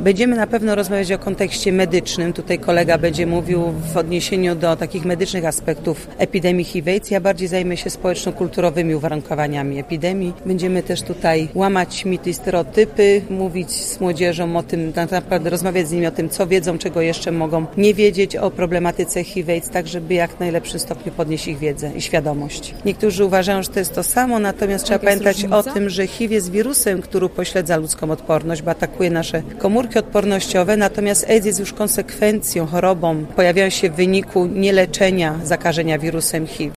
Będziemy na pewno rozmawiać o kontekście medycznym. Tutaj kolega będzie mówił w odniesieniu do takich medycznych aspektów epidemii HIV/AIDS. Ja bardziej zajmę się społeczno-kulturowymi uwarunkowaniami epidemii. Będziemy też tutaj łamać mity i stereotypy, mówić z młodzieżą o tym, tak naprawdę rozmawiać z nimi o tym, co wiedzą, czego jeszcze mogą nie wiedzieć o problematyce HIV/AIDS, tak żeby jak w najlepszym stopniu podnieść ich wiedzę i świadomość. Niektórzy uważają, że to jest to samo, natomiast trzeba pamiętać o tym, że HIV jest wirusem, który upośledza ludzką odporność, bo atakuje nasze komórki odpornościowe, natomiast AIDS jest już konsekwencją, chorobą. Pojawiają się w wyniku nieleczenia zakażenia wirusem HIV.